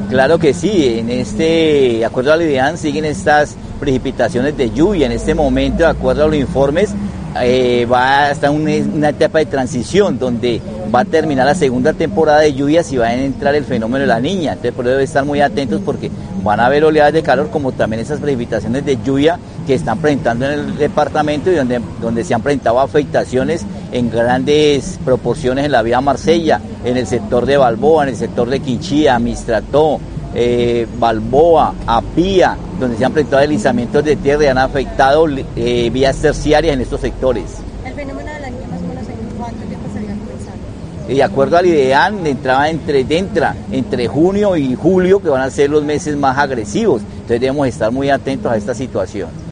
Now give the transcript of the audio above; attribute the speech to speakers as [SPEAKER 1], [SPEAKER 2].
[SPEAKER 1] Claro que sí, de acuerdo al IDEAN, siguen estas precipitaciones de lluvia. En este momento, de acuerdo a los informes, va a estar una etapa de transición donde va a terminar la segunda temporada de lluvias y va a entrar el fenómeno de la Niña. Entonces, por eso deben estar muy atentos porque van a haber oleadas de calor, como también esas precipitaciones de lluvia que están presentando en el departamento y donde se han presentado afectaciones en grandes proporciones en la vía Marsella, en el sector de Balboa, en el sector de Quinchía, Mistrató, Balboa, Apía, donde se han presentado deslizamientos de tierra y han afectado vías terciarias en estos sectores.
[SPEAKER 2] El fenómeno de la Niña más o menos en cuánto tiempo estaría comenzando.
[SPEAKER 1] De acuerdo al IDEAN, entra entre junio y julio, que van a ser los meses más agresivos. Entonces debemos estar muy atentos a esta situación.